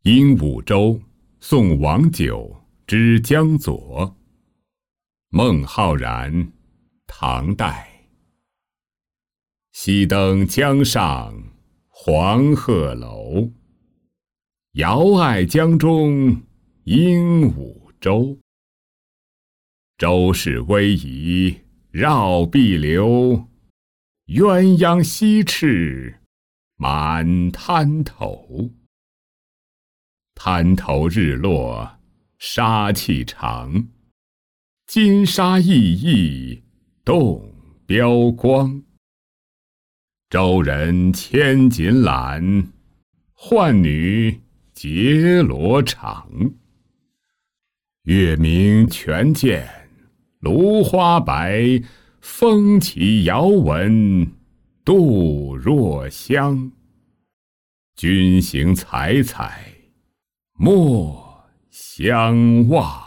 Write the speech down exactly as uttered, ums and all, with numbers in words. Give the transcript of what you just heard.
鹦鹉洲，送王九之江左。孟浩然，唐代。西登江上黄鹤楼，遥爱江中鹦鹉洲。洲势逶迤绕碧流，鸳鸯西翅满滩头。滩头日落沙气长，金沙熠熠动标光。洲人千锦缆，浣女结罗裳。月明泉见芦花白，风起遥闻杜若香。君行采采莫相忘。